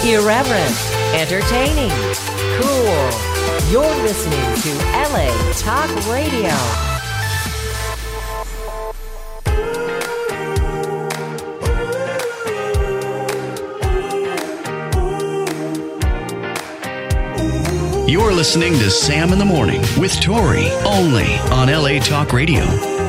Irreverent, entertaining, cool. You're listening to LA Talk Radio. You're listening to Sam in the Morning with Tori, only on LA Talk Radio.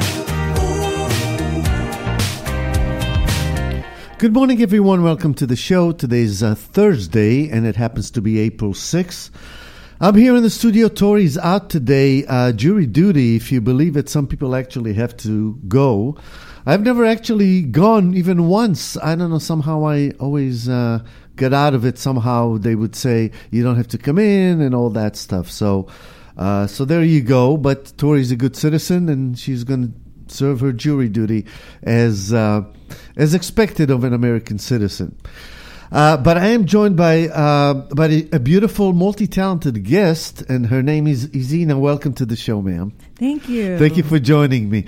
Good morning, everyone. Welcome to the show. Today's Thursday, and it happens to be April 6th. I'm here in the studio. Tori's out today. Jury duty, if you believe it. Some people actually have to go. I've never actually gone even once. I don't know. Somehow I always get out of it. Somehow they would say you don't have to come in and all that stuff. So there you go. But Tori's a good citizen, and she's going to serve her jury duty as expected of an American citizen. But I am joined by a beautiful, multi-talented guest, and her name is Izina. Welcome to the show, ma'am. Thank you. Thank you for joining me.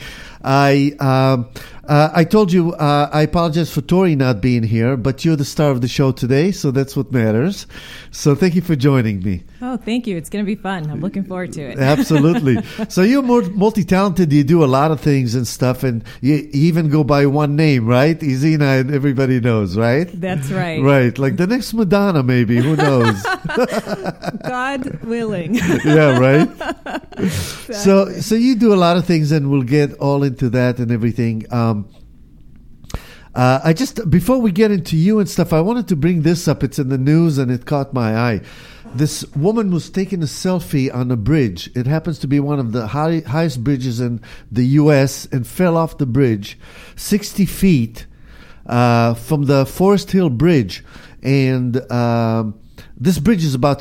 I told you I apologize for Tori not being here, but you're the star of the show today, so that's what matters. So thank you for joining me. Oh, thank you. It's going to be fun. I'm looking forward to it. Absolutely. So you're more multi-talented. You do a lot of things and stuff, and you even go by one name, right? Izina, and everybody knows, right? That's right. Right. Like the next Madonna, maybe. Who knows? God willing. Yeah, right? Exactly. So you do a lot of things, and we'll get all into that and everything. I just, before we get into you and stuff, I wanted to bring this up. It's in the news, and it caught my eye. This woman was taking a selfie on a bridge. It happens to be one of the highest bridges in the U.S. and fell off the bridge 60 feet from the Forest Hill Bridge. And this bridge is about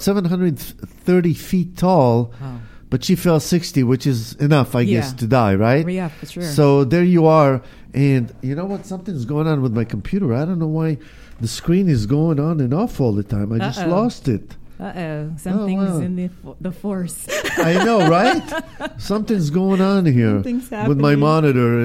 730 feet tall. Wow. But she fell 60, which is enough, I guess, to die, right? Yeah, for sure. So there you are. And you know what? Something's going on with my computer. I don't know why the screen is going on and off all the time. I just lost it. Something's in the force. I know, right? Something's going on here with my monitor,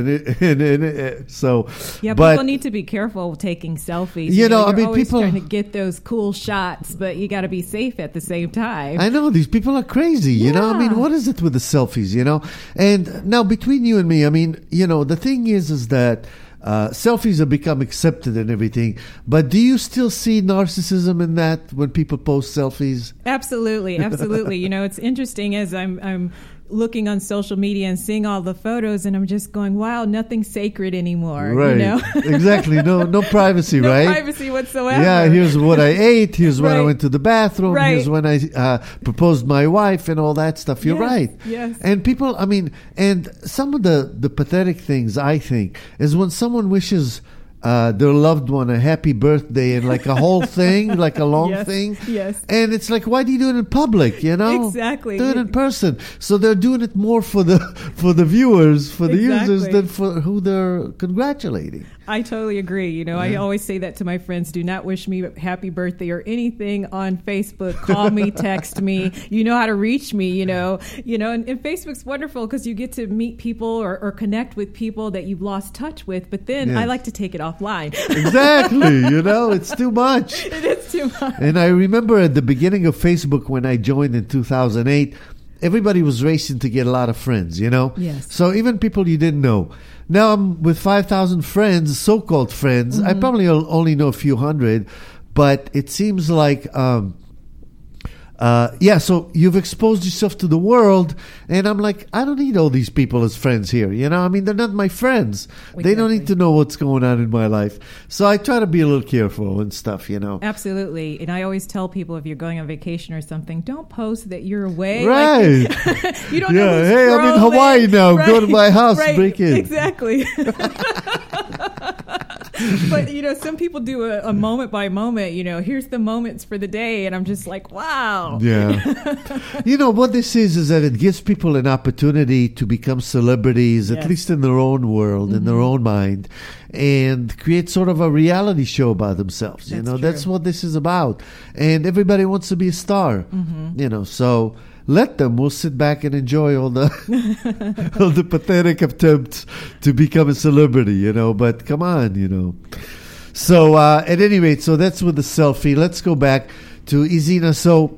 and so. Yeah, people need to be careful taking selfies. You know, I mean, always people trying to get those cool shots, but you got to be safe at the same time. I know these people are crazy. You know, I mean, what is it with the selfies? You know, and now between you and me, I mean, you know, the thing is that. Selfies have become accepted and everything, but do you still see narcissism in that when people post selfies? Absolutely. You know, it's interesting as I'm looking on social media and seeing all the photos, and I'm just going, wow, nothing's sacred anymore. Right. You know? Exactly. No privacy, right? No privacy whatsoever. Yeah, here's what I ate. Here's when I went to the bathroom. Right. Here's when I proposed my wife and all that stuff. You're right. Yes. And people, I mean, and some of the pathetic things, I think, is when someone wishes their loved one a happy birthday and like a whole thing, like a long thing. Yes. And it's like, why do you do it in public, you know? Exactly. Do it in person. So they're doing it more for the viewers, for the users, than for who they're congratulating. I totally agree. You know, I always say that to my friends. Do not wish me happy birthday or anything on Facebook. Call me, text me. You know how to reach me, you know. And Facebook's wonderful because you get to meet people or connect with people that you've lost touch with. But then I like to take it offline. Exactly. You know, it's too much. It is too much. And I remember at the beginning of Facebook when I joined in 2008, everybody was racing to get a lot of friends, you know? Yes. So even people you didn't know. Now I'm with 5,000 friends, so-called friends. I probably only know a few hundred, but it seems like... so you've exposed yourself to the world, and I'm like, I don't need all these people as friends here, you know? I mean, they're not my friends. Exactly. They don't need to know what's going on in my life. So I try to be a little careful and stuff, you know? Absolutely. And I always tell people if you're going on vacation or something, don't post that you're away. Right. Like, you don't know who's hey, I'm in Hawaii now. Right. Go to my house, break in. Exactly. But, you know, some people do a moment by moment, you know, here's the moments for the day. And I'm just like, wow. Yeah. You know, what this is that it gives people an opportunity to become celebrities, at least in their own world, in their own mind, and create sort of a reality show about themselves. That's true. That's what this is about. And everybody wants to be a star, you know, so... Let them. We'll sit back and enjoy all the all the pathetic attempts to become a celebrity, you know. But come on, you know. So at any rate, so that's with the selfie. Let's go back to Izina. So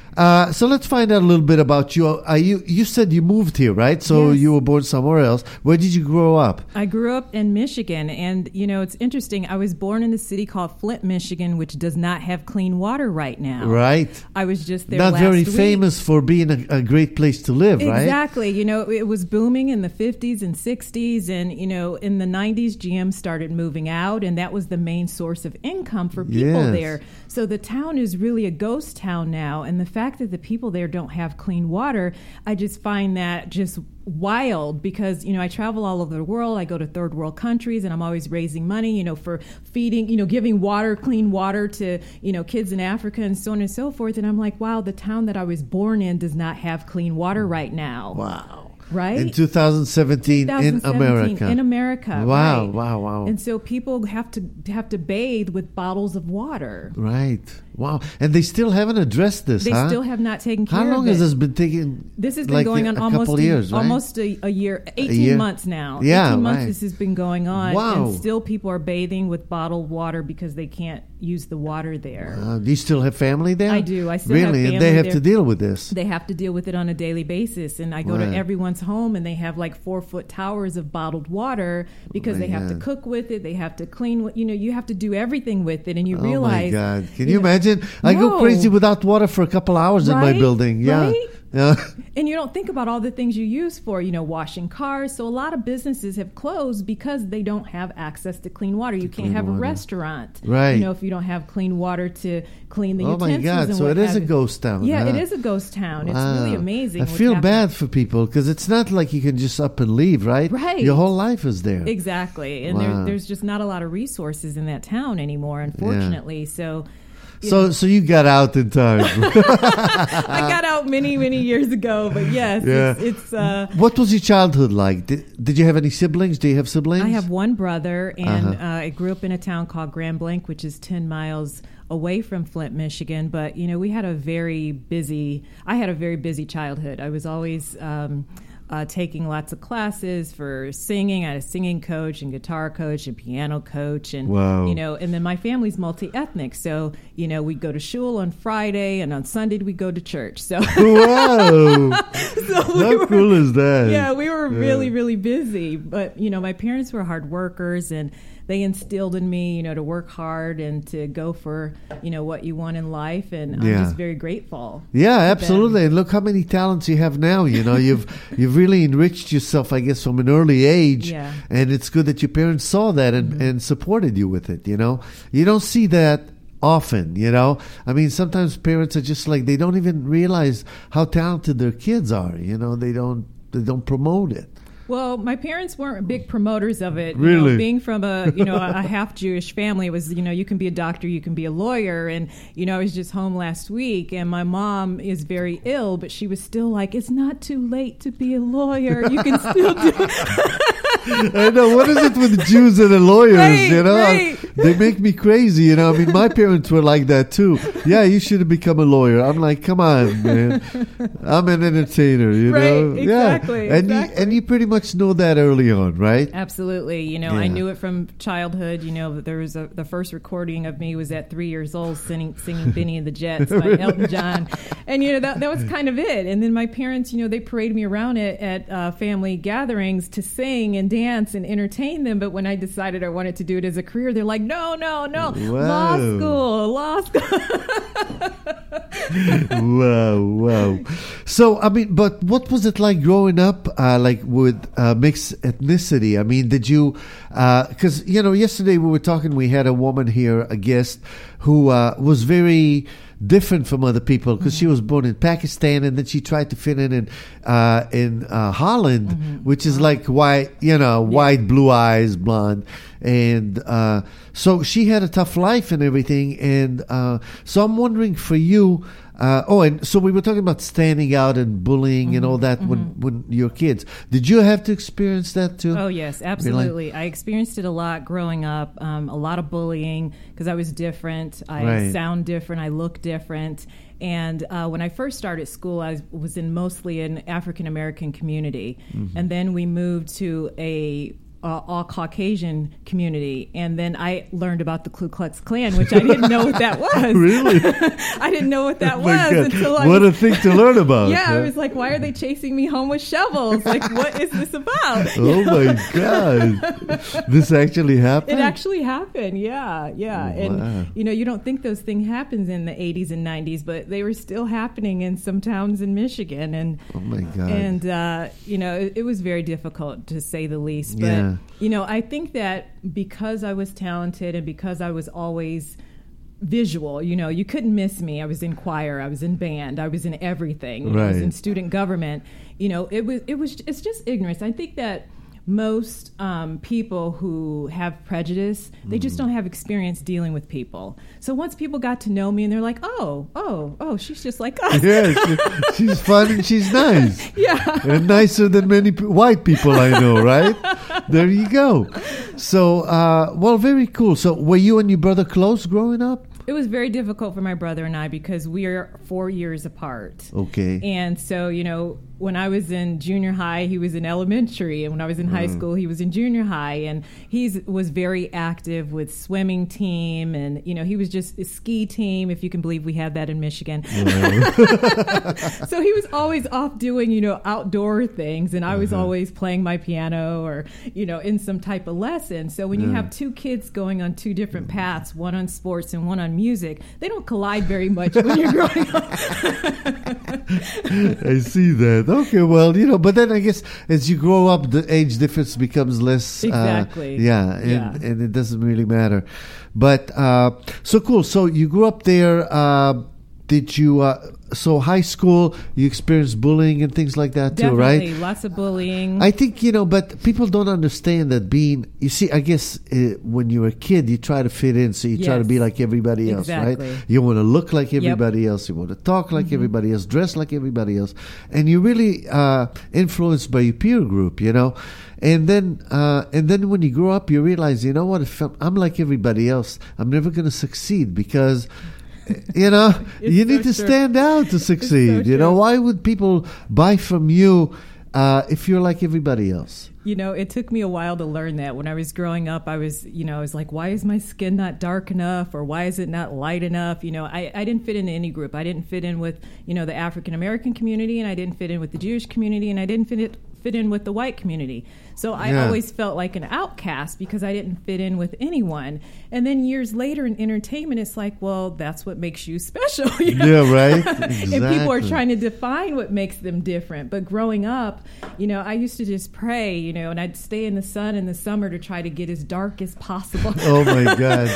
let's find out a little bit about you. You said you moved here, right? So Yes. you were born somewhere else. Where did you grow up? I grew up in Michigan, and it's interesting. I was born in a city called Flint, Michigan, which does not have clean water right now. Right. I was just there. Not last very week. famous for being a great place to live, right? Exactly. It was booming in the 50s and 60s, and in the 90s, GM started moving out, and that was the main source of income for people Yes. there. So the town is really a ghost town now, and the fact that the people there don't have clean water, I just find that just wild because, I travel all over the world. I go to third world countries, and I'm always raising money, for feeding, giving water, clean water to, kids in Africa and so on and so forth. And I'm like, wow, the town that I was born in does not have clean water right now. Wow. Right? In 2017 in America. In America. Wow, right. wow. And so people have to bathe with bottles of water. Right. Wow. And they still haven't addressed this, They huh? still have not taken care of it. How long has this been taking? This has been like going on a almost couple years, right? almost a year, 18 year? months now. Yeah, 18 months right. this has been going on. Wow. And still people are bathing with bottled water because they can't use the water there. Do you still have family there? I do. I still really? have And family they have there. to deal with this. They have to deal with it on a daily basis. And I go Right. to everyone's home and they have like 4-foot towers of bottled water because they have to God. cook with it. They have to clean with, you have to do everything with it. And you Oh realize. my God! Can you you know- imagine? I go No. crazy without water for a couple hours in my Right? building. Yeah, Right? yeah. And you don't think about all the things you use for, washing cars. So a lot of businesses have closed because they don't have access to clean water. You can't clean have water. a restaurant, Right. If you don't have clean water to clean the Oh my utensils. God! And So what it is have a you. ghost town. Yeah, huh? it is a ghost town. It's Wow. really amazing. I what's feel happening. bad for people because it's not like you can just up and leave, right? Right. Your whole life is there. Exactly. And Wow. there's just not a lot of resources in that town anymore, unfortunately. So. So you got out in time. I got out many, many years ago, but yes, Yeah. it's What was your childhood like? Did you have any siblings? Do you have siblings? I have one brother, and Uh-huh. I grew up in a town called Grand Blanc, which is 10 miles away from Flint, Michigan. But I had a very busy childhood. I was always taking lots of classes for singing. I had a singing coach and guitar coach and piano coach, and Wow. and then my family's multi-ethnic. So we go to shul on Friday, and on Sunday we go to church. So. Wow! So How cool is that? Yeah, we were really, really busy. But, my parents were hard workers, and they instilled in me, to work hard and to go for, what you want in life. And Yeah. I'm just very grateful. Yeah, to absolutely. them. And look how many talents you have now. You've really enriched yourself, I guess, from an early age. Yeah. And it's good that your parents saw that and supported you with it. You don't see that often. I mean, sometimes parents are just like they don't even realize how talented their kids are. They don't promote it. Well, my parents weren't big promoters of it. Really? Being from a half Jewish family, it was, you can be a doctor, you can be a lawyer. And, I was just home last week, and my mom is very ill, but she was still like, it's not too late to be a lawyer. You can still do I know. What is it with Jews and the lawyers? Right, right. They make me crazy. I mean, my parents were like that too. Yeah, you should have become a lawyer. I'm like, come on, man. I'm an entertainer. Right, Yeah, exactly, and exactly. you pretty much know that early on, right? Absolutely. Yeah. I knew it from childhood. There was the first recording of me was at 3 years old singing Benny and the Jets by Elton John. And, that was kind of it. And then my parents, they paraded me around at family gatherings to sing and dance and entertain them. But when I decided I wanted to do it as a career, they're like, no. Whoa. Law school. Wow. So, I mean, but what was it like growing up, like with mixed ethnicity? I mean, did you, because, yesterday we were talking, we had a woman here, a guest, who was very different from other people because she was born in Pakistan and then she tried to fit in Holland, which is like white, white, blue eyes, blonde. And so she had a tough life and everything. And so I'm wondering for you, and so we were talking about standing out and bullying and all that when you're kids. Did you have to experience that too? Oh, yes, absolutely. I experienced it a lot growing up, a lot of bullying because I was different. I sound different. I look different. And when I first started school, I was in mostly an African-American community. And then we moved to a all Caucasian community, and then I learned about the Ku Klux Klan, which I didn't know what that was. Really? I didn't know what that Oh my was God. until I What a thing to learn about. yeah, huh? I was like, why are they chasing me home with shovels? Like, what is this about? Oh my God. This actually happened? It actually happened, yeah. Wow. And, you don't think those things happened in the 80s and 90s, but they were still happening in some towns in Michigan. And, Oh my God. and it was very difficult, to say the least. But, Yeah. I think that because I was talented and because I was always visual, you couldn't miss me. I was in choir, I was in band, I was in everything. I was in student government. It's just ignorance. I think that most people who have prejudice, they just don't have experience dealing with people. So once people got to know me and they're like, oh, she's just like us. Yeah, she's fun and she's nice. Yeah. And nicer than many white people I know, right? There you go. So, well, very cool. So were you and your brother close growing up? It was very difficult for my brother and I because we are 4 years apart. Okay. And so, when I was in junior high, he was in elementary. And when I was in high school, he was in junior high. And he was very active with swimming team. And, he was just a ski team, if you can believe we have that in Michigan. So he was always off doing, outdoor things. And I was always playing my piano or, in some type of lesson. So when you have two kids going on two different paths, one on sports and one on music, they don't collide very much when you're growing up. I see that. Okay, well, but then I guess as you grow up, the age difference becomes less. Exactly. And it doesn't really matter. But so cool. So you grew up there. Did you? So high school, you experienced bullying and things like that too, right? Definitely, lots of bullying. I think, but people don't understand that you see, I guess when you're a kid, you try to fit in, so you try to be like everybody else, Exactly. right? You want to look like everybody else, you want to talk like everybody else, dress like everybody else, and you're really influenced by your peer group, And then when you grow up, you realize, what, if I'm like everybody else, I'm never going to succeed because... you need to stand out to succeed. Why would people buy from you if you're like everybody else? It took me a while to learn that. When I was growing up, I was like, why is my skin not dark enough? Or why is it not light enough? I didn't fit into any group. I didn't fit in with, the African American community, and I didn't fit in with the Jewish community, and I didn't fit in with the white community. So I always felt like an outcast because I didn't fit in with anyone. And then years later in entertainment, it's like, well, that's what makes you special. Yeah, right? Exactly. And people are trying to define what makes them different. But growing up, I used to just pray, and I'd stay in the sun in the summer to try to get as dark as possible. Oh, my God.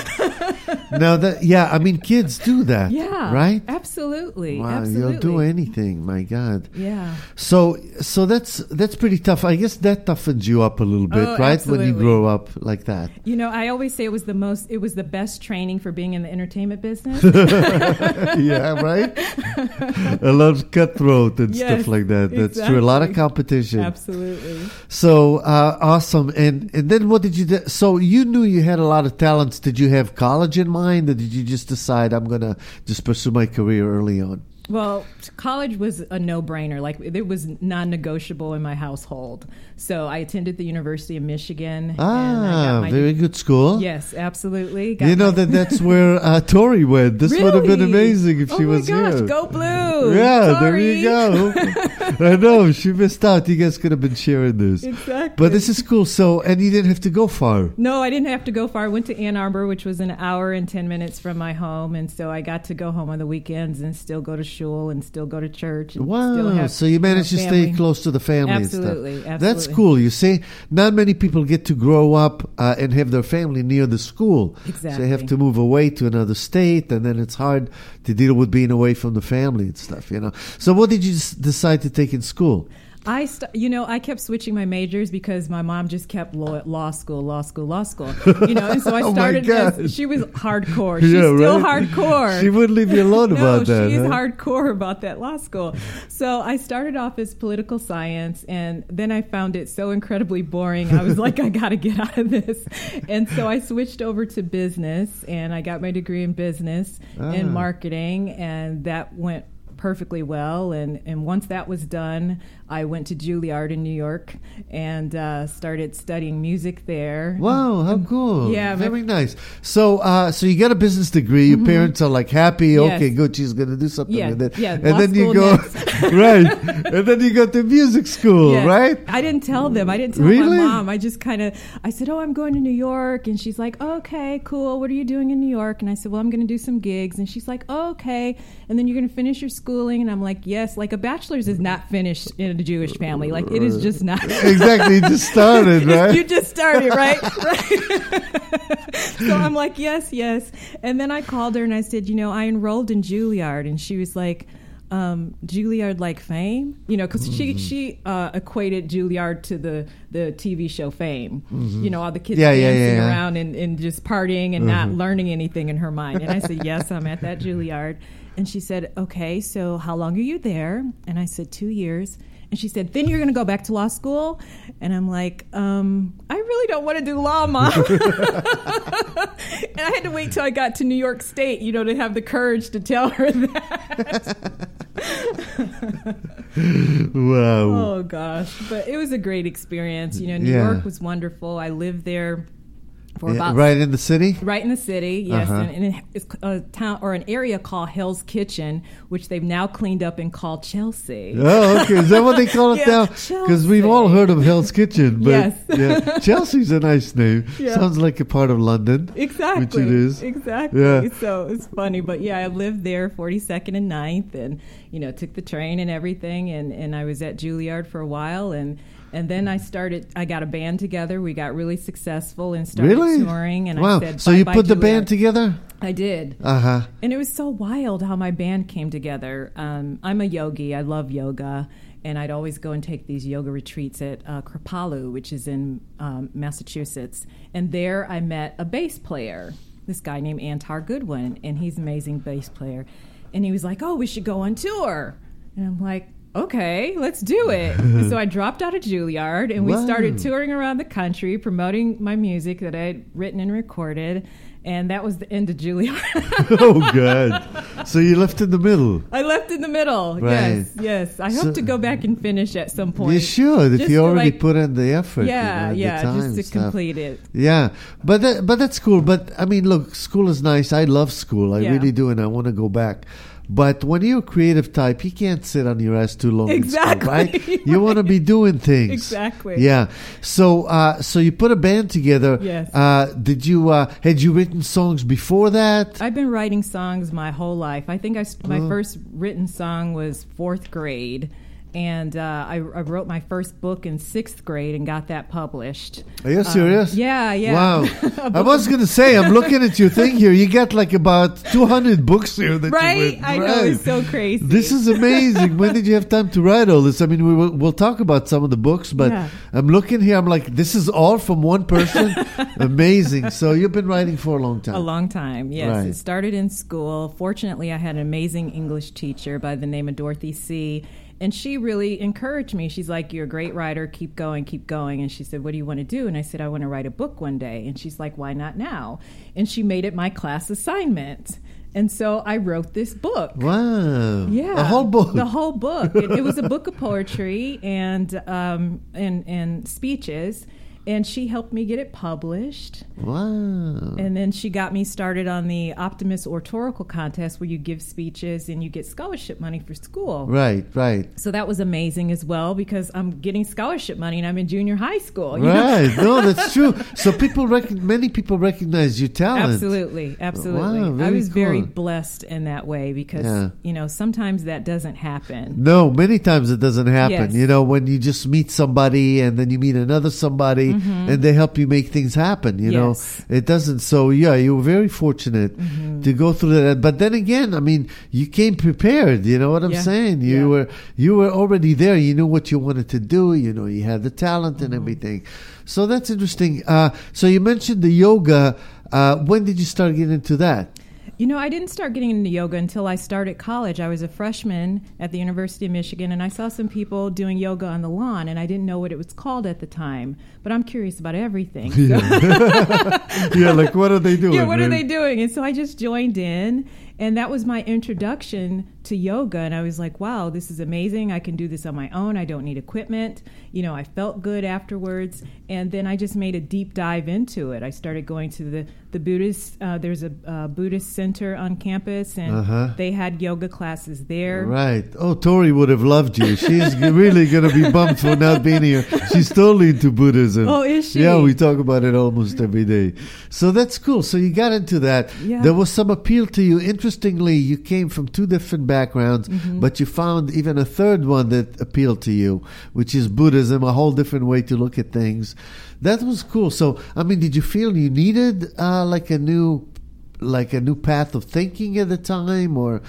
Now, kids do that. Yeah. Right? Absolutely. Wow, Absolutely. you'll do anything. My God. Yeah. So that's pretty tough. I guess that toughens you up a little bit, right? Absolutely. When you grow up like that. I always say it was the best training for being in the entertainment business. Yeah, right? A lot of cutthroat and stuff like that. That's true. A lot of competition. Absolutely. So awesome. And then what did you do? So you knew you had a lot of talents. Did you have college in mind, or did you just decide I'm going to just pursue my career early on? Well, college was a no-brainer. Like, it was non-negotiable in my household. So I attended the University of Michigan. And I got my very good school. Yes, absolutely. That's where Tori went. This would have been amazing if she was here. Oh my gosh, go Blue! Yeah, Tori. there you go. I know, she missed out. You guys could have been sharing this. Exactly. But this is cool. So, and you didn't have to go far. No, I didn't have to go far. I went to Ann Arbor, which was an hour and 10 minutes from my home. And so I got to go home on the weekends and still go to shul and still go to church. And still have, so you managed to stay close to the family Absolutely, and stuff. absolutely. That's cool. You see, not many people get to grow up and have their family near the school. Exactly. So they have to move away to another state, and then it's hard to deal with being away from the family and stuff, So what did you decide to take in school? I kept switching my majors because my mom just kept law school. And so I started. She was hardcore. She's still hardcore. She wouldn't leave you alone about that. She's hardcore about that law school. So I started off as political science, and then I found it so incredibly boring. I was like, I got to get out of this, and so I switched over to business, and I got my degree in business and marketing, and that went perfectly well. And once that was done, I went to Juilliard in New York and started studying music there. Wow, how cool. Yeah. Very nice. So so you got a business degree. Your parents are like happy. Yes. Okay, good. She's going to do something with it. Yeah, and law then you school go, next. right. And then you go to music school, Yeah. right? I didn't tell them. I didn't tell Really? my mom. I just I said, oh, I'm going to New York. And she's like, okay, cool. What are you doing in New York? And I said, well, I'm going to do some gigs. And she's like, oh, okay. And then you're going to finish your schooling. And I'm like, yes. Like a bachelor's is not finished in a Jewish family. Like it is just not. Exactly. You just started, right? You just started, right? Right. So I'm like, yes. And then I called her and I said, I enrolled in Juilliard. And she was like, Juilliard like Fame, because she equated Juilliard to the TV show Fame. All the kids dancing around and just partying and not learning anything in her mind. And I said, yes, I'm at that Juilliard. And she said, okay, so how long are you there? And I said, 2 years. And she said, then you're going to go back to law school? And I'm like, I really don't want to do law, Mom. And I had to wait till I got to New York State, to have the courage to tell her that. Wow. Oh, gosh. But it was a great experience. New York was wonderful. I lived there for about... Right in the city? Right in the city, yes. And it's a town or an area called Hell's Kitchen, which they've now cleaned up and called Chelsea. Oh, okay. Is that what they call it now? Because we've all heard of Hell's Kitchen. But yes. Yeah, Chelsea's a nice name. Yeah. Sounds like a part of London. Exactly. Which it is. Exactly. Yeah. So it's funny. But yeah, I lived there 42nd and 9th and, took the train and everything. And I was at Juilliard for a while. And then I got a band together. We got really successful and started touring. And wow. I said, so you put the Juilliard. band together? I did. Uh-huh. And it was so wild how my band came together. I'm a yogi. I love yoga. And I'd always go and take these yoga retreats at Kripalu, which is in Massachusetts. And there I met a bass player, this guy named Antar Goodwin. And he's an amazing bass player. And he was like, oh, we should go on tour. And I'm like, okay, let's do it. So I dropped out of Juilliard and we started touring around the country promoting my music that I had written and recorded. And that was the end of Juilliard. Oh, God. So you left in the middle. I left in the middle. Right. Yes. I hope to go back and finish at some point. You should, if just you already like, put in the effort. Yeah, the time just to complete it. Yeah, but that's cool. But, I mean, look, school is nice. I love school. I really do, and I want to go back. But when you're a creative type, you can't sit on your ass too long. Exactly. In school, right? You want to be doing things. Exactly. Yeah. So you put a band together. Yes. Did you had you written songs before that? I've been writing songs my whole life. I think my first written song was 4th grade. And I wrote my first book in 6th grade and got that published. Are you serious? Yeah. Wow. I was going to say, I'm looking at your thing here. You got like about 200 books here that right? you written. I know, it's so crazy. This is amazing. When did you have time to write all this? I mean, we'll talk about some of the books, but I'm looking here. I'm like, this is all from one person? Amazing. So you've been writing for a long time. A long time, yes. Right. It started in school. Fortunately, I had an amazing English teacher by the name of Dorothy C., and she really encouraged me. She's like, you're a great writer. Keep going, keep going. And she said, what do you want to do? And I said, I want to write a book one day. And she's like, why not now? And she made it my class assignment. And so I wrote this book. Wow. Yeah. The whole book. The whole book. It was a book of poetry and speeches. And she helped me get it published. Wow. And then she got me started on the Optimist Oratorical Contest where you give speeches and you get scholarship money for school. Right. So that was amazing as well because I'm getting scholarship money and I'm in junior high school. Right. No, that's true. So many people recognize your talent. Absolutely. Wow, I was cool. very blessed in that way because, sometimes that doesn't happen. No, many times it doesn't happen. Yes. When you just meet somebody and then you meet another somebody and they help you make things happen, Yes. It doesn't. So, you were very fortunate to go through that. But then again, I mean, you came prepared. You know what I'm saying? You were already there. You knew what you wanted to do. You had the talent and everything. So that's interesting. So you mentioned the yoga. When did you start getting into that? I didn't start getting into yoga until I started college. I was a freshman at the University of Michigan, and I saw some people doing yoga on the lawn, and I didn't know what it was called at the time. But I'm curious about everything. So. Yeah, like what are they doing? Yeah, what are they doing? And so I just joined in, And that was my introduction to yoga. And I was like, wow, this is amazing. I can do this on my own. I don't need equipment. I felt good afterwards. And then I just made a deep dive into it. I started going to the Buddhist, there's a Buddhist center on campus, and they had yoga classes there. Right. Oh, Tori would have loved you. She's really going to be bummed for not being here. She's totally into Buddhism. Oh, is she? Yeah, we talk about it almost every day. So that's cool. So you got into that. Yeah. There was some appeal to you. Interestingly, you came from two different backgrounds, but you found even a third one that appealed to you, which is Buddhism, a whole different way to look at things. That was cool. So, I mean, did you feel you needed like a new path of thinking at the time, or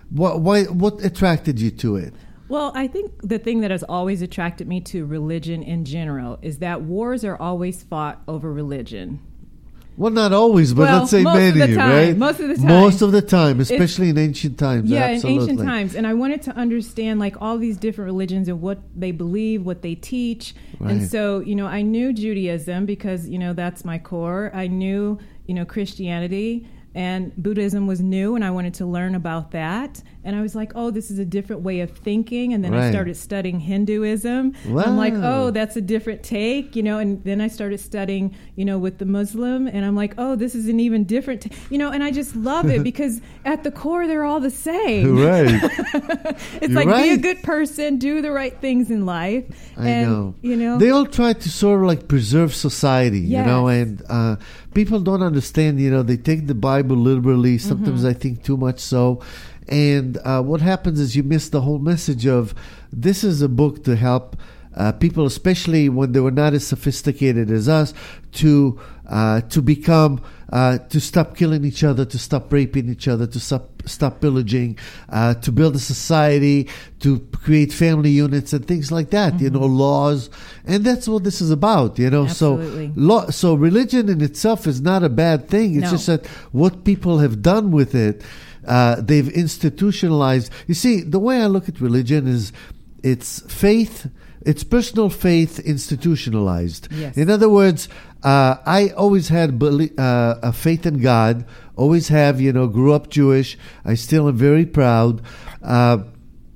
what attracted you to it? Well, I think the thing that has always attracted me to religion in general is that wars are always fought over religion. Well, not always, but let's say many, right? Most of the time. Most of the time, especially in ancient times. Yeah, absolutely. in ancient times. And I wanted to understand like all these different religions and what they believe, what they teach. Right. And so, I knew Judaism because, that's my core. I knew, Christianity. And Buddhism was new, and I wanted to learn about that. And I was like, oh, this is a different way of thinking. And then I started studying Hinduism. Wow. I'm like, oh, that's a different take, And then I started studying, with the Muslim. And I'm like, oh, this is an even different take. And I just love it because at the core, they're all the same. Right. It's You're like, right. be a good person, do the right things in life. I know. They all try to sort of like preserve society, yes. And people don't understand, they take the Bible liberally, sometimes I think too much so. And what happens is you miss the whole message of this is a book to help people, especially when they were not as sophisticated as us, to become, to stop killing each other, to stop raping each other, to stop pillaging, to build a society, to create family units and things like that, laws. And that's what this is about, Absolutely. So religion in itself is not a bad thing. It's just that what people have done with it, they've institutionalized. You see, the way I look at religion is it's faith. It's personal faith institutionalized. Yes. In other words, I always had a faith in God, always have, grew up Jewish. I still am very proud. But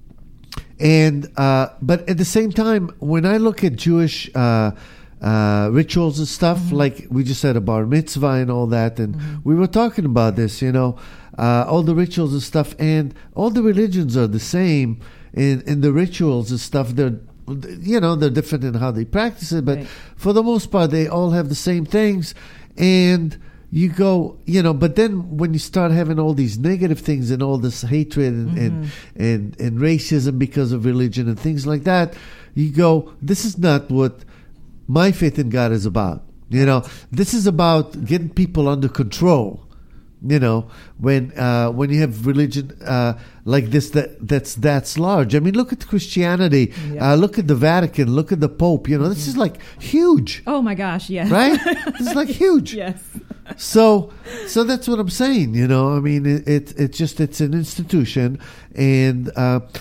at the same time, when I look at Jewish rituals and stuff, like we just had a bar mitzvah and all that, and we were talking about this, all the rituals and stuff, and all the religions are the same in the rituals and stuff. They're different in how they practice it, but for the most part, they all have the same things. And you go, but then when you start having all these negative things and all this hatred and racism because of religion and things like that, you go, this is not what my faith in God is about. This is about getting people under control. When you have religion like this that's large. I mean, look at Christianity. Yeah. Look at the Vatican. Look at the Pope. This is like huge. Oh my gosh, yes. Right? This is like huge. Yes. So that's what I'm saying. I mean, it's an institution, and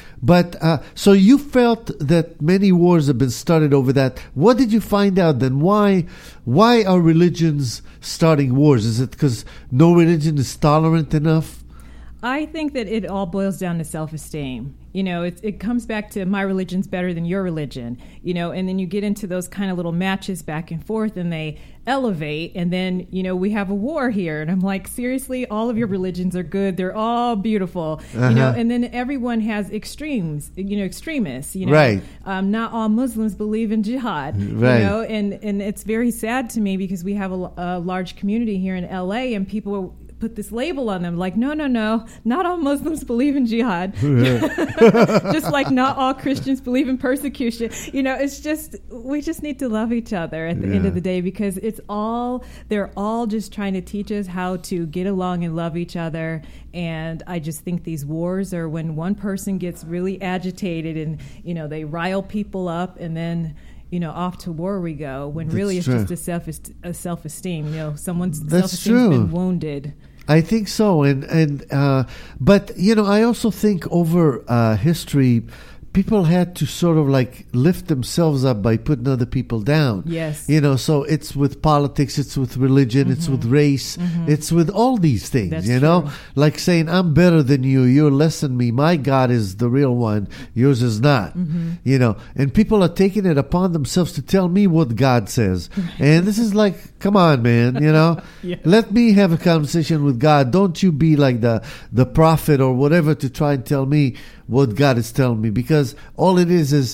so you felt that many wars have been started over that. What did you find out then? Why are religions starting wars? Is it because no religion is tolerant enough? I think that it all boils down to self-esteem. It comes back to my religion's better than your religion, and then you get into those kind of little matches back and forth, and they elevate, and then, we have a war here. And I'm like, seriously, all of your religions are good. They're all beautiful, and then everyone has extremes, extremists, Right. Not all Muslims believe in jihad, right. And it's very sad to me because we have a large community here in LA, and people put this label on them like, no, not all Muslims believe in jihad. Just like not all Christians believe in persecution. It's just, we just need to love each other at the end of the day, because they're all just trying to teach us how to get along and love each other. And I just think these wars are when one person gets really agitated and, they rile people up, and then off to war we go, when really it's just a self-esteem. Someone's self-esteem's been wounded. I think so, but I also think over history, people had to sort of like lift themselves up by putting other people down. Yes. So it's with politics, it's with religion, it's with race, it's with all these things, That's true. Like saying, I'm better than you, you're less than me, my God is the real one, yours is not. And people are taking it upon themselves to tell me what God says. And this is like, come on, man, Yeah. Let me have a conversation with God. Don't you be like the prophet or whatever to try and tell me what God is telling me, because all it is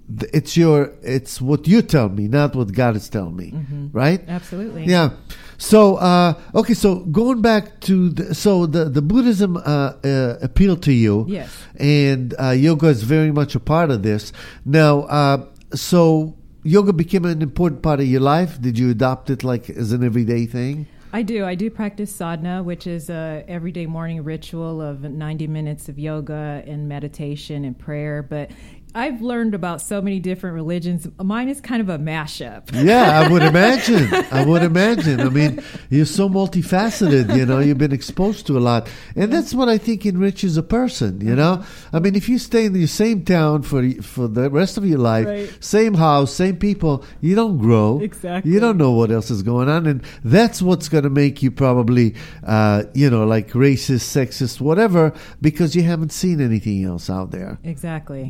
it's what you tell me, not what God is telling me, right? Absolutely. Yeah. So okay, so going back to the Buddhism appealed to you, Yes. and yoga is very much a part of this. Now, so yoga became an important part of your life. Did you adopt it like as an everyday thing? I do practice sadhana, which is a everyday morning ritual of 90 minutes of yoga and meditation and prayer. But I've learned about so many different religions. Mine is kind of a mashup. Yeah, I would imagine. I mean, you're so multifaceted, You've been exposed to a lot. And that's what I think enriches a person, I mean, if you stay in the same town for the rest of your life, Right. same house, same people, you don't grow. Exactly. You don't know what else is going on. And that's what's going to make you probably, like racist, sexist, whatever, because you haven't seen anything else out there. Exactly.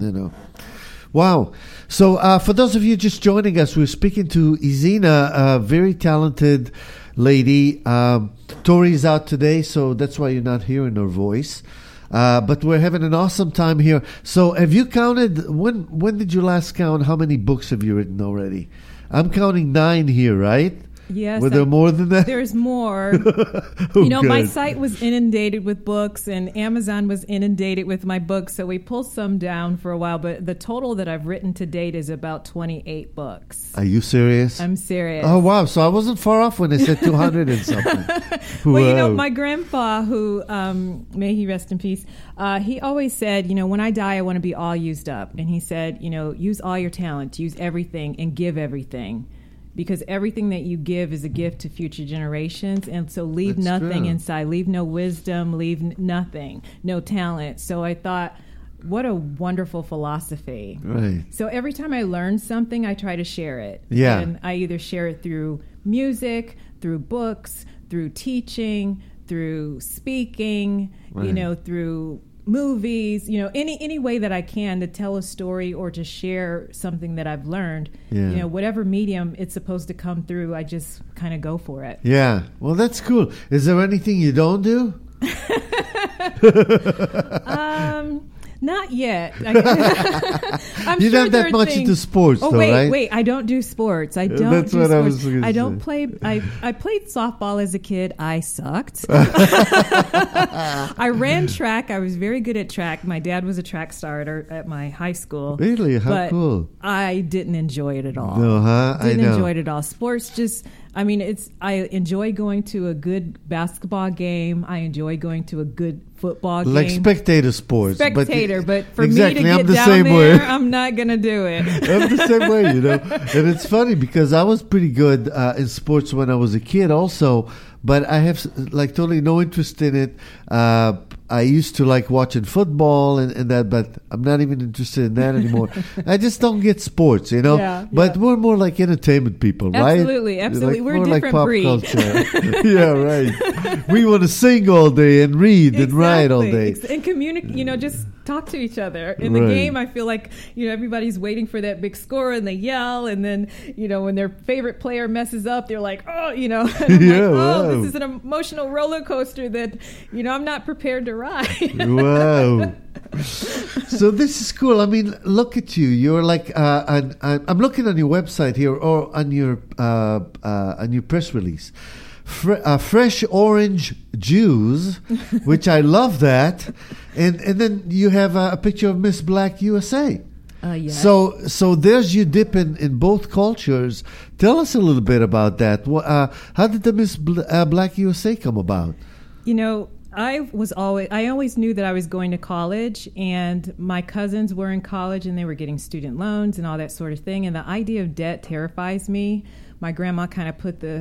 Wow. So for those of you just joining us, we're speaking to Izina, a very talented lady. Tori's out today, so that's why you're not hearing her voice. But we're having an awesome time here. So have you counted, when did you last count, how many books have you written already? I'm counting 9 here, right? Yes. Were there more than that? There's more. Oh, my good. site was inundated with books, and Amazon was inundated with my books, so we pulled some down for a while, but the total that I've written to date is about 28 books. Are you serious? I'm serious. Oh, wow. So I wasn't far off when I said 200 and something. Well, Wow. my grandpa, who, may he rest in peace, he always said, when I die, I want to be all used up. And he said, use all your talents, use everything, and give everything. Because everything that you give is a gift to future generations. And so leave That's nothing true. inside. Leave no wisdom, leave nothing, no talent. So I thought, what a wonderful philosophy. Right. So every time I learn something, I try to share it. Yeah. And I either share it through music, through books, through teaching, through speaking, Right. through movies, any way that I can to tell a story or to share something that I've learned. Yeah. Whatever medium it's supposed to come through, I just kind of go for it. Yeah. Well, that's cool. Is there anything you don't do? Not yet. I'm You're sure not there that are much things- into sports, Oh, though, wait, right? I don't do sports. I don't That's do what I sports. was gonna I don't say. play. I played softball as a kid. I sucked. I ran track. I was very good at track. My dad was a track starter at my high school. Really? How but cool. I didn't enjoy it at all. No, huh? I Didn't know. enjoy it at all. Sports just... I enjoy going to a good basketball game. I enjoy going to a good football Like game. spectator sports. Spectator, but for exactly, me to I'm get the down same there, way. I'm not going to do it. I'm the same way, And it's funny because I was pretty good in sports when I was a kid also, but I have like totally no interest in it. I used to like watching football and that, but I'm not even interested in that anymore. I just don't get sports, Yeah, But yeah. we're more like entertainment people, right? Absolutely. Like, We're a more like different pop breed. culture. Yeah, right. We want to sing all day and read and write all day. And communicate, just talk to each other. In the Right. game, I feel like, everybody's waiting for that big score and they yell. And then, when their favorite player messes up, they're like, oh, and I'm Yeah, like, wow. this is an emotional roller coaster that, I'm not prepared to ride. Wow. So this is cool. I mean, look at you. You're like, I'm looking on your website here or on your press release. Fresh orange juice, which I love that. And then you have a picture of Miss Black USA. Yes. So there's you dip in both cultures. Tell us a little bit about that. How did the Miss Black USA come about? I always knew that I was going to college, and my cousins were in college and they were getting student loans and all that sort of thing. And the idea of debt terrifies me. My grandma kind of put the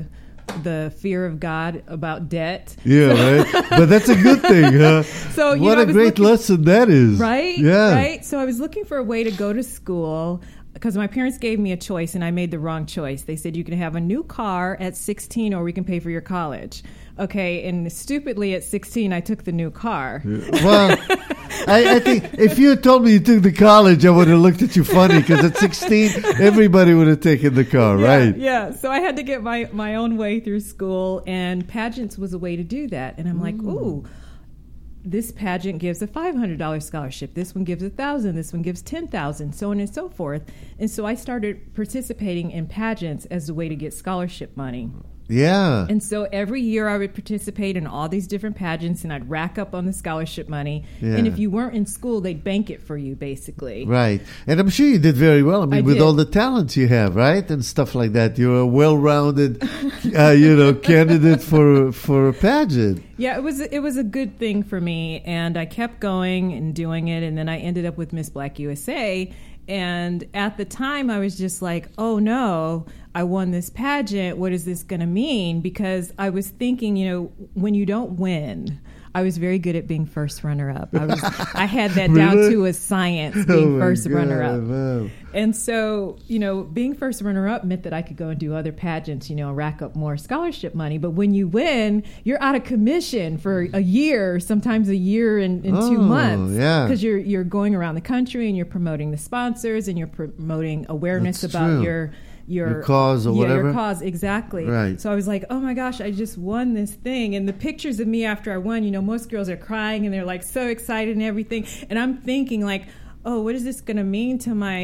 the fear of God about debt. Yeah, right. But that's a good thing, huh? So what a great lesson that is. Right? Yeah. Right? So I was looking for a way to go to school because my parents gave me a choice and I made the wrong choice. They said you can have a new car at 16 or we can pay for your college. Okay, and stupidly at 16, I took the new car. Well, I think if you had told me you took the college, I would have looked at you funny because at 16, everybody would have taken the car, right? Yeah, so I had to get my own way through school, and pageants was a way to do that. And I'm like, ooh, this pageant gives a $500 scholarship. This one gives $1,000. This one gives $10,000, so on and so forth. And so I started participating in pageants as a way to get scholarship money. Yeah. And so every year I would participate in all these different pageants and I'd rack up on the scholarship money. Yeah. And if you weren't in school, they'd bank it for you, basically. Right. And I'm sure you did very well. I mean, with did. all the talents you have, right? And stuff like that. You're a well-rounded, candidate for a pageant. Yeah, it was a good thing for me. And I kept going and doing it. And then I ended up with Miss Black USA. And at the time, I was just like, oh, no, I won this pageant. What is this going to mean? Because I was thinking, when you don't win, I was very good at being first runner-up. I had that down to a science, being first runner-up. Wow. And so, being first runner-up meant that I could go and do other pageants, rack up more scholarship money. But when you win, you're out of commission for a year, sometimes a year and 2 months. Yeah. Because you're going around the country and you're promoting the sponsors and you're promoting awareness That's about true. your cause or whatever. Your cause, exactly. Right. So I was like, oh my gosh, I just won this thing. And the pictures of me after I won, most girls are crying and they're like so excited and everything. And I'm thinking like, oh, what is this going to mean to my...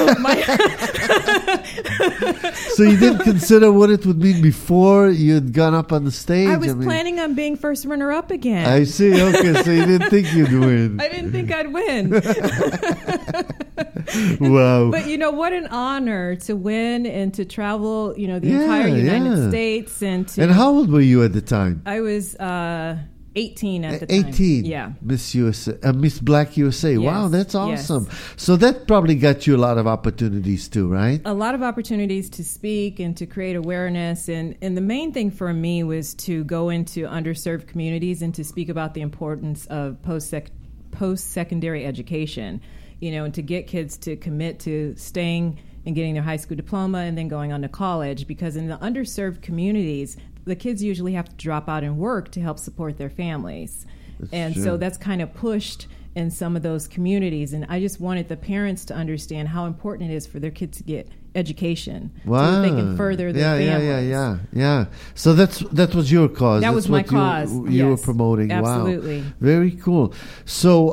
So you didn't consider what it would mean before you had gone up on the stage? I was planning on being first runner-up again. I see. Okay, so you didn't think you'd win. I didn't think I'd win. Wow. But what an honor to win and to travel, the entire United States. And how old were you at the time? I was 18 at the time. 18? Yeah. Miss USA, Miss Black USA. Yes. Wow, that's awesome. Yes. So that probably got you a lot of opportunities too, right? A lot of opportunities to speak and to create awareness. And the main thing for me was to go into underserved communities and to speak about the importance of post-secondary education, and to get kids to commit to staying and getting their high school diploma and then going on to college. Because in the underserved communities, the kids usually have to drop out and work to help support their families. So that's kind of pushed in some of those communities. And I just wanted the parents to understand how important it is for their kids to get education. Wow. So that they can further their families. Yeah. So that was your cause. That was my cause. You were promoting. Absolutely. Wow. Very cool. So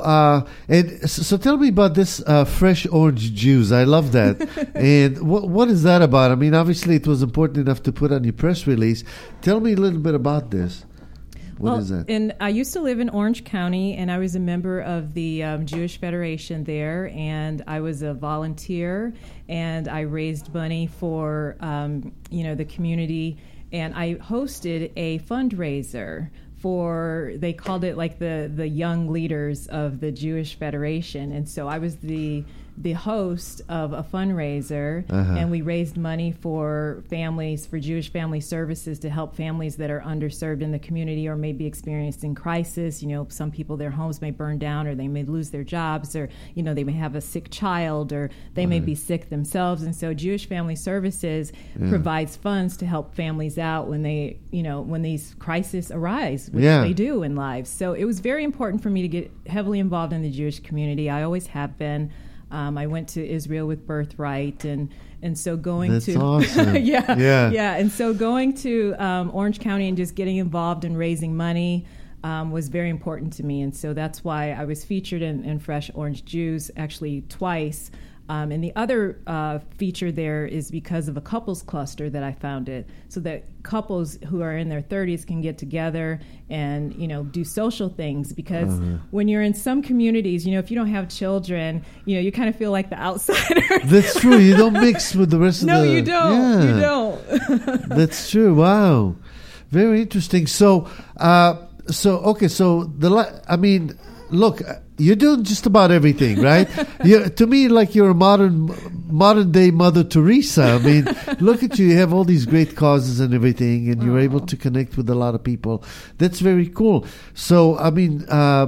so tell me about this fresh orange juice. I love that. And what is that about? I mean, obviously it was important enough to put on your press release. Tell me a little bit about this. What is that? And I used to live in Orange County, and I was a member of the Jewish Federation there, and I was a volunteer, and I raised money for the community, and I hosted a fundraiser for, they called it like the young leaders of the Jewish Federation, and so I was the host of a fundraiser, and we raised money for families, for Jewish Family Services, to help families that are underserved in the community or may be experiencing crisis. Some people, their homes may burn down, or they may lose their jobs, or they may have a sick child, or they may be sick themselves. And so Jewish Family Services provides funds to help families out when they, when these crises arise, which they do in lives. So it was very important for me to get heavily involved in the Jewish community. I always have been. I went to Israel with Birthright, and so going That's to awesome. and so going to Orange County and just getting involved in raising money was very important to me, and so that's why I was featured in Fresh Orange Juice actually twice. And the other feature there is because of a couples cluster that I founded, so that couples who are in their 30s can get together and, do social things. Because when you're in some communities, if you don't have children, you kind of feel like the outsider. That's true. You don't mix with the rest of the... No, you don't. You don't. That's true. Wow. Very interesting. So, look, you're doing just about everything, right? To me, like you're a modern day Mother Teresa. I mean, look at you. You have all these great causes and everything, and you're able to connect with a lot of people. That's very cool. So, I mean,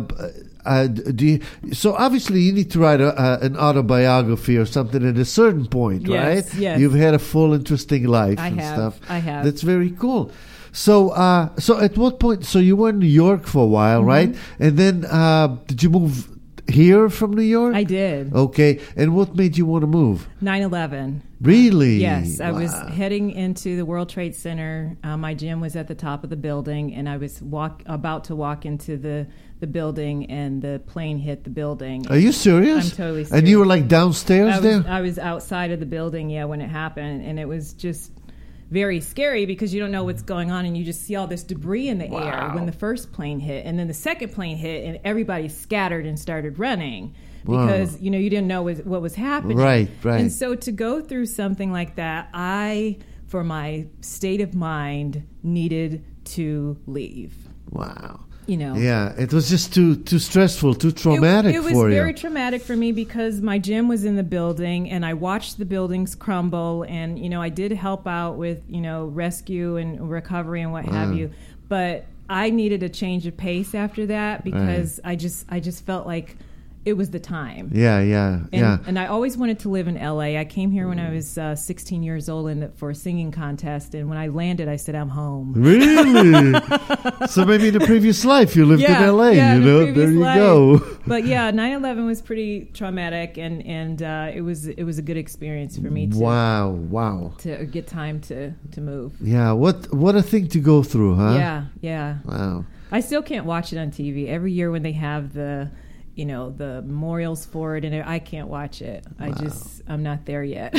so obviously you need to write an autobiography or something at a certain point, right? Yes. You've had a full, interesting life and stuff. I have. That's very cool. So, so at what point? So you were in New York for a while, right? And then, did you move here from New York? I did. Okay. And what made you want to move? 9/11. Really? Yes. I was Wow. heading into the World Trade Center. My gym was at the top of the building, and I was about to walk into the building, and the plane hit the building. Are you serious? I'm totally serious. And you were like downstairs there? I was outside of the building, when it happened, and it was just very scary because you don't know what's going on, and you just see all this debris in the air when the first plane hit, and then the second plane hit, and everybody scattered and started running because you didn't know what was happening. Right. And so to go through something like that, for my state of mind, needed to leave. Wow. Yeah, it was just too stressful, too traumatic it was for you. very traumatic for me because my gym was in the building, and I watched the buildings crumble, and I did help out with rescue and recovery and what have you, but I needed a change of pace after that because I just felt like it was the time. Yeah. And I always wanted to live in LA. I came here when I was 16 years old for a singing contest, and when I landed, I said, I'm home. Really? So maybe in a previous life you lived in LA, in a There previous you life. go. But 9/11 was pretty traumatic, and it was a good experience for me to Wow. to get time to move. Yeah, what a thing to go through, huh? Yeah. Wow. I still can't watch it on TV. Every year when they have the memorials for it, and I can't watch it. I'm not there yet.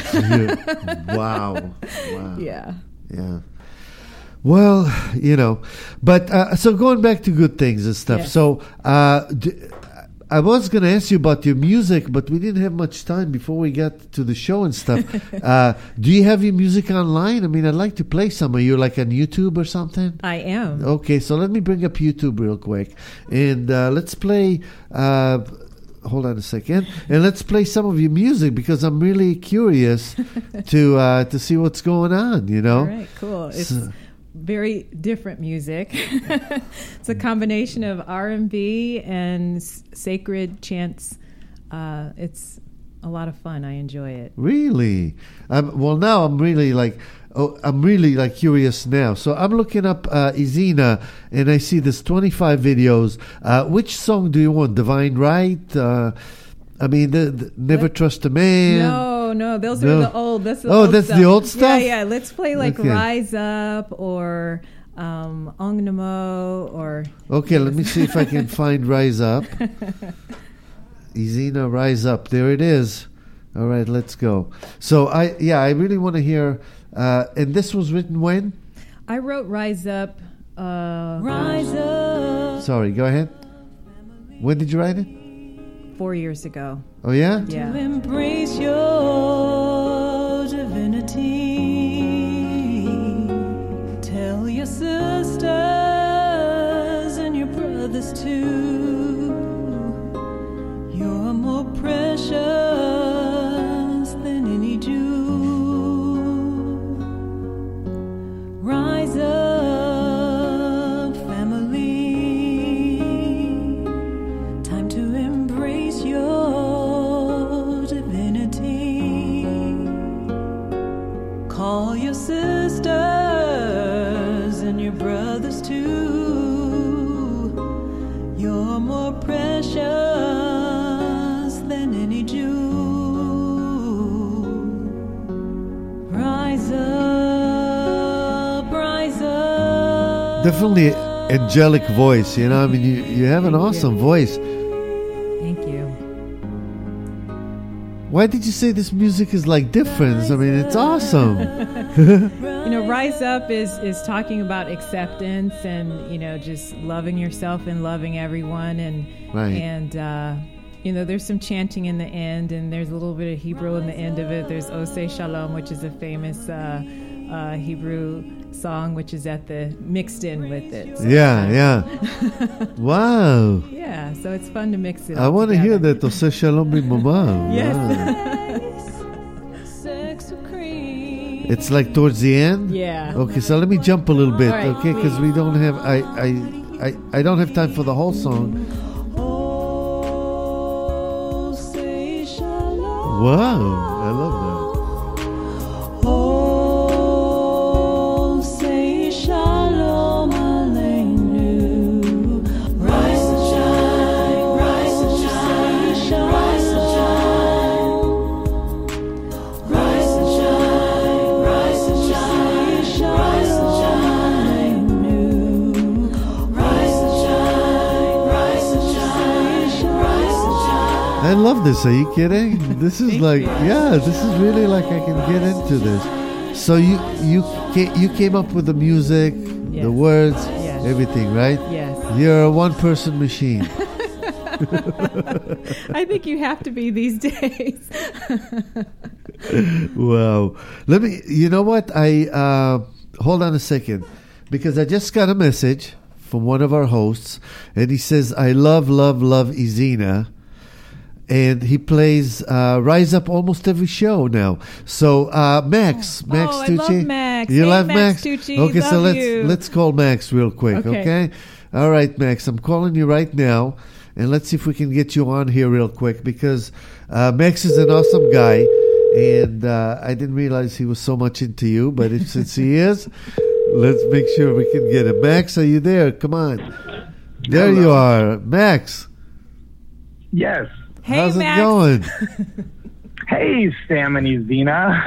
Wow. Yeah. Well, but so going back to good things and stuff. Yes. So I was going to ask you about your music, but we didn't have much time before we got to the show and stuff. Do you have your music online? I mean, I'd like to play some. Are you like on YouTube or something? I am. Okay, so let me bring up YouTube real quick. And let's play... hold on a second. And let's play some of your music because I'm really curious to see what's going on, All right, cool. It's very different music. It's a combination of R&B and sacred chants. It's a lot of fun. I enjoy it. Really? Well, now I'm really curious now. So I'm looking up Izina, and I see this 25 videos. Which song do you want? Divine Right? I mean, the Never Trust a Man. No, those are the old. That's the old stuff. The old stuff. Yeah. Let's play Rise Up or Ong Namo or. Okay, let me see if I can find Rise Up. Izina, Rise Up. There it is. All right, let's go. So I really want to hear. And this was written when? I wrote Rise Up. Rise Up. Sorry, go ahead. When did you write it? 4 years ago. Oh, yeah? Yeah. To embrace your divinity. Tell your sisters and your brothers too. You're more precious than any jewel. Rise up, family. Time to embrace your divinity. Call your sisters and your brothers too. You're more precious than any jewel. Rise up, rise up. Definitely angelic voice, I mean, you have an awesome voice. Thank you. Why did you say this music is like different? I mean, it's awesome. Rise Up is talking about acceptance and, just loving yourself and loving everyone. And, Right. and there's some chanting in the end, and there's a little bit of Hebrew in the end of it. There's Oseh Shalom, which is a famous Hebrew song, which is mixed in with it. So, Yeah. Wow. Yeah, so it's fun to mix it. I want to hear that. Oseh Shalom B'Mamav. Yes. Wow. It's like towards the end? Yeah. Okay, so let me jump a little bit, All right, okay? Because we don't have, I don't have time for the whole song. Wow, I love that. Oh, say shalom aleinu. Rise and shine, rise and shine, rise and shine. Rise and shine, rise and shine, rise and shine aleinu. Rise and shine, rise and shine, rise and shine. I love this. Are you kidding? This is like, this is really like I can get into this. So you came up with the music, Yes. the words, Yes. everything, right? Yes. You're a one-person machine. I think you have to be these days. Wow. You know what? Hold on a second, because I just got a message from one of our hosts, and he says, I love Izina. And he plays Rise Up almost every show now. So Max I Tucci. love Max. You Hey, love Max Tucci, Okay, so love you. let's call Max real quick, okay? All right, Max, I'm calling you right now, and let's see if we can get you on here real quick, because Max is an awesome guy, and I didn't realize he was so much into you, but since he is, let's make sure we can get him. Max, are you there? Come on. There you are. Max. Yes. Hey, How's Max. it going? Hey, Sam and Izina.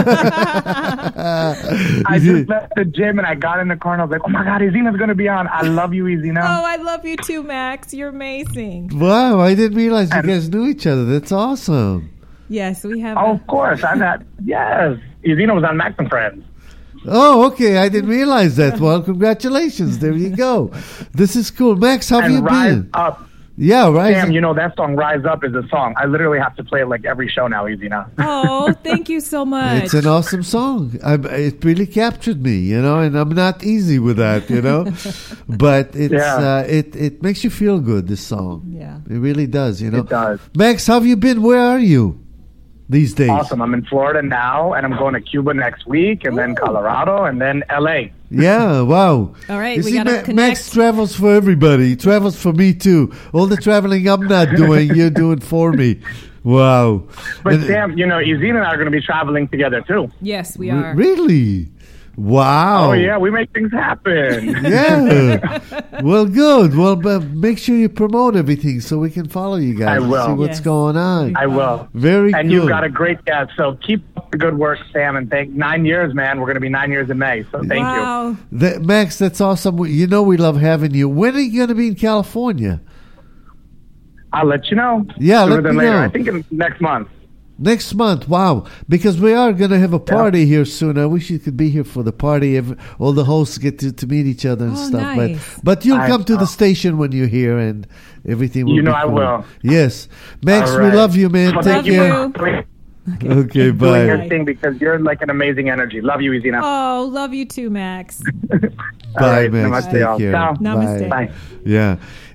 I just left the gym and I got in the car and I was like, oh my God, Izina's going to be on. I love you, Izina. Oh, I love you too, Max. You're amazing. Wow, I didn't realize you guys knew each other. That's awesome. Yes, we have. Oh, of course. Yes. Izina was on Max and Friends. Oh, okay. I didn't realize that. Well, congratulations. There you go. This is cool. Max, how have And you Rise been? Up. Yeah, right. Sam, you know that song, Rise Up, is a song. I literally have to play it like every show now, Izina. Oh, thank you so much. It's an awesome song. It really captured me, and I'm not easy with that, but it makes you feel good, this song. Yeah. It really does, It does. Max, how have you been? Where are you these days? Awesome. I'm in Florida now, and I'm going to Cuba next week, and then Colorado, and then L.A. Yeah, wow. All right, You we see, gotta connect. Max travels for everybody. He travels for me, too. All the traveling I'm not doing, you're doing for me. Wow. But And- Sam, Izina and I are going to be traveling together, too. Yes, we are. Really? Wow. Oh, yeah, we make things happen. Yeah. Well, good. Well, but make sure you promote everything so we can follow you guys I and will. see what's Yes. going on. I will. Very And good. you've got a great guest, so keep up the good work, Sam, and 9 years, man. We're going to be 9 years in May, so thank you. Wow. Max, that's awesome. We love having you. When are you going to be in California? I'll let you know. Yeah, sooner let than me later. know. I think next month. Next month, wow. Because we are going to have a party here soon. I wish you could be here for the party. All the hosts get to meet each other and Oh, stuff. nice. But you'll I- come to the station when you're here, and everything will You know be I cool. will. Yes. Max, All we right. love you, man. Well, Take thank you care. for Okay, doing bye. your thing because you're like an amazing energy. Love you, Izina. Oh, love you too, Max. All Bye, right, Max. namaste, Take all. care. Ciao. Namaste. Bye. Yeah.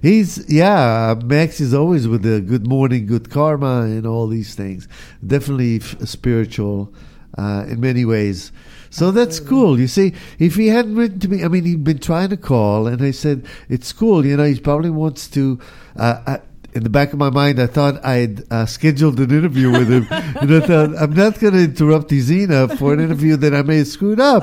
Max is always with the good morning, good karma, and all these things. Definitely spiritual in many ways. So that's cool. You see, if he hadn't written to me, I mean, he'd been trying to call, and I said, it's cool. He probably wants to. In the back of my mind, I thought I'd scheduled an interview with him. And I thought, I'm not going to interrupt Izina for an interview that I may have screwed up.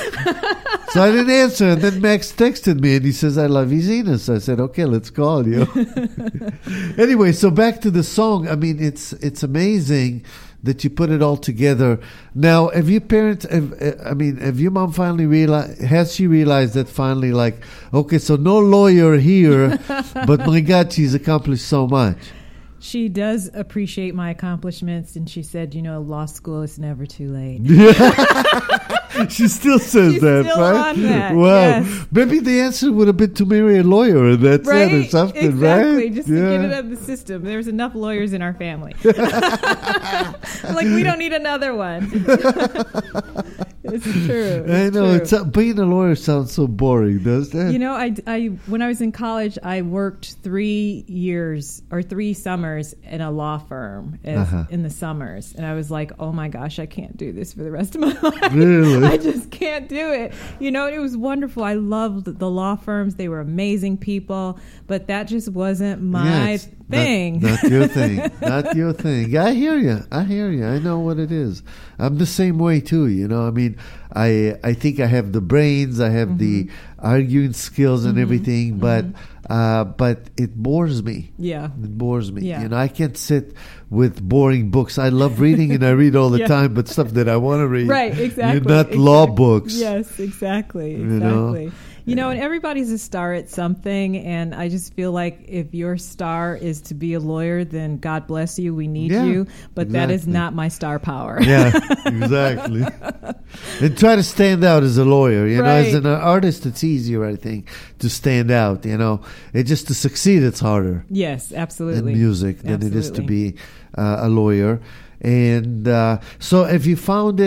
So I didn't answer. And then Max texted me and he says, I love Izina. So I said, okay, let's call you. Anyway, so back to the song. I mean, it's amazing that you put it all together. Now, have your mom finally realized, has she realized that finally, like, okay, so no lawyer here, but my God, she's accomplished so much. She does appreciate my accomplishments, and she said, law school is never too late. She still says She's that, still right? on that, Wow. yes. Maybe the answer would have been to marry a lawyer, and that's Right? it, or something, exactly. right? Just to get it out of the system. There's enough lawyers in our family. Like, we don't need another one. It's true. I know. It's true. Being a lawyer sounds so boring, doesn't it? You know, I when I was in college, I worked 3 summers in a law firm in the summers, and I was like, oh my gosh, I can't do this for the rest of my life. Really? I just can't do it. You know, it was wonderful. I loved the law firms; they were amazing people, but that just wasn't my it's thing. Not your thing. Not your thing. I hear you. I know what it is. I'm the same way too. You know, I mean, I think I have the brains, I have the arguing skills and everything, but it bores me. Yeah. It bores me. Yeah. You know, I can't sit with boring books. I love reading and I read all the Yeah. time, but stuff that I want to read. Right, exactly. Not law books. Yes, exactly. know? You know, and everybody's a star at something, and I just feel like if your star is to be a lawyer, then God bless you, we need Yeah, you, but that is exactly. not my star power. Yeah, exactly. And try to stand out as a lawyer. You know, as Right. an artist, it's easier, I think, to stand out. You know, just to succeed, it's harder Yes, absolutely. in music than it is to Absolutely. be a lawyer. And so, have you found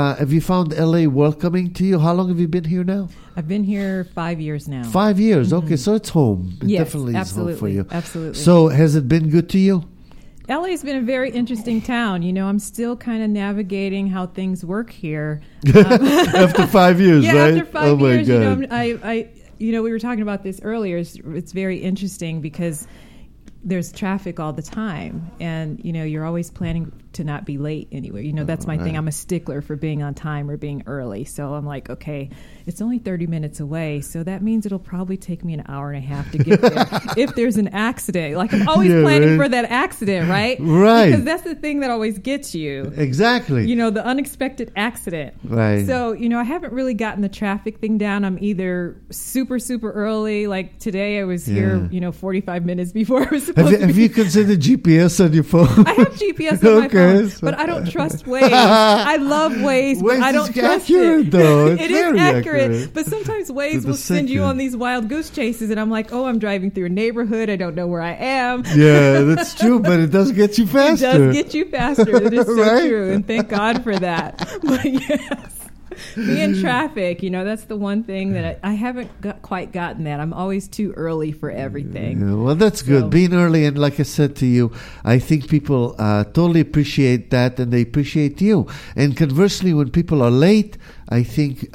LA welcoming to you? How long have you been here now? I've been here 5 years now. 5 years. Okay, so it's home. It Yes, definitely is home for absolutely, you. absolutely. So, has it been good to you? LA's been a very interesting town. You know, I'm still kind of navigating how things work here. After 5 years, Yeah, right? after 5 oh my years, God. you know, we were talking about this earlier. It's very interesting because there's traffic all the time, and you know, you're always planning to not be late anywhere. You know, that's my thing. I'm a stickler for being on time or being early. So I'm like, okay, it's only 30 minutes away, so that means it'll probably take me an hour and a half to get there. If there's an accident, like I'm always Yeah, planning right. for that accident, right? Right. Because that's the thing that always gets you. Exactly. You know, the unexpected accident. Right. So, you know, I haven't really gotten the traffic thing down. I'm either super, super early. Like today I was here, Yeah. you know, 45 minutes before I was supposed to be. Have you considered GPS on your phone? I have GPS on my Okay, phone, so- but I don't trust Waze. I love Waze, but Waze I don't is trust accurate, it. though. It's It is very accurate. But sometimes Waze the will send you second. on these wild goose chases, and I'm like, oh, I'm driving through a neighborhood. I don't know where I am. Yeah, that's true, but it does get you It faster. does get you faster. It is so Right? true, and thank God for that. But yes, be in traffic. You know, that's the one thing that I haven't quite gotten that. I'm always too early for everything. Yeah, well, that's good. So- Being early, and like I said to you, I think people totally appreciate that, and they appreciate you. And conversely, when people are late, I think,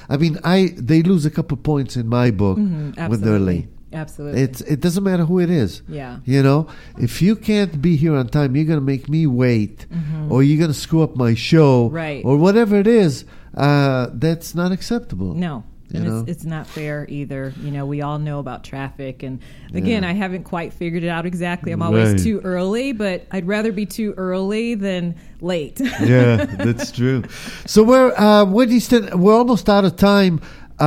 they lose a couple points in my book when they're Absolutely. late. Absolutely. It doesn't matter who it is. Yeah. You know, if you can't be here on time, you're going to make me wait, or you're going to screw up my show, Right. or whatever it is. That's not acceptable. No. You And know? it's not fair either. You know, we all know about traffic. And again, Yeah. I haven't quite figured it out exactly. I'm always Right. too early, but I'd rather be too early than late. Yeah, that's true. So where do you stand? We're almost out of time.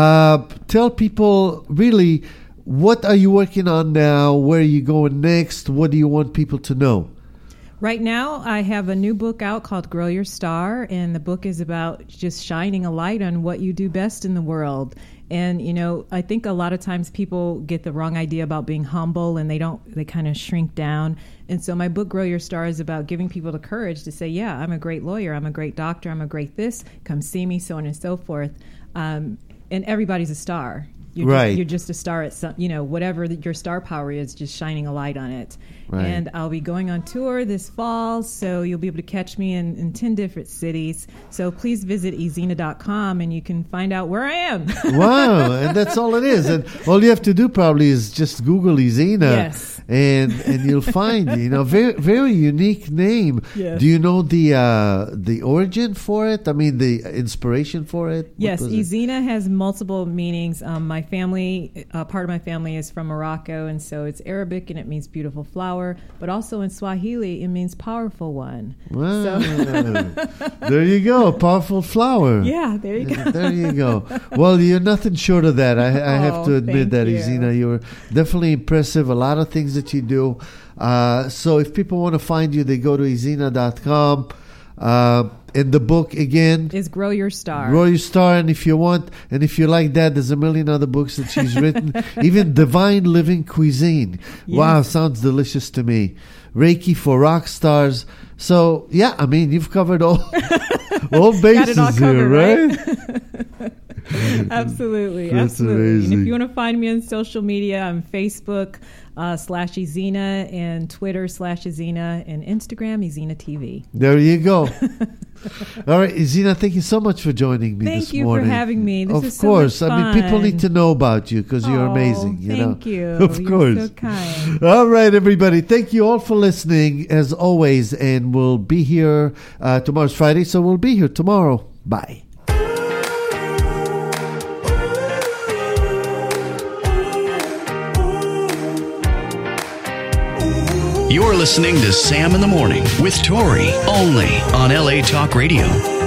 Tell people really, what are you working on now? Where are you going next? What do you want people to know? Right now, I have a new book out called Grow Your Star, and the book is about just shining a light on what you do best in the world. And, you know, I think a lot of times people get the wrong idea about being humble, and they kind of shrink down. And so my book, Grow Your Star, is about giving people the courage to say, yeah, I'm a great lawyer, I'm a great doctor, I'm a great this, come see me, so on and so forth. And everybody's a star. Right. You're just a star at some, you know, whatever your star power is, just shining a light on it. Right. And I'll be going on tour this fall, so you'll be able to catch me in 10 different cities. So please visit ezina.com and you can find out where I am. Wow, and that's all it is. And all you have to do probably is just Google Ezina, Yes. and you'll find, you know, very very unique name. Yes. Do you know the origin for it? I mean, the inspiration for it? What Yes, was it? Ezina has multiple meanings. My family, part of my family is from Morocco, and so it's Arabic and it means beautiful flower. But also in Swahili, it means powerful one. Wow. So, There you go, powerful flower. yeah, there you go. There you go. Well, you're nothing short of that. I have Oh, to admit thank that, you. Ezina. You're definitely impressive. A lot of things that you do. So if people want to find you, they go to ezina.com. And the book, again, Is Grow Your Star. Grow Your Star. And if you want, and if you like that, there's a million other books that she's written. Even Divine Living Cuisine. Wow, sounds delicious to me. Reiki for Rock Stars. So, yeah, I mean, you've covered all All Got bases it all covered, here, right? Absolutely, That's absolutely. amazing. And if you want to find me on social media, I'm Facebook /Ezina and Twitter /Ezina and Instagram Ezina TV. There you go. All right, Ezina, thank you so much for joining me Thank this you morning. for having me. This of is so course. much I mean, people need to fun. know about you because you're amazing. You Thank know? you. Of You're course. so kind. All right, everybody. Thank you all for listening, as always. And we'll be here. Tomorrow's Friday, so we'll be here tomorrow. Bye. You're listening to Sam in the Morning with Tori, only on LA Talk Radio.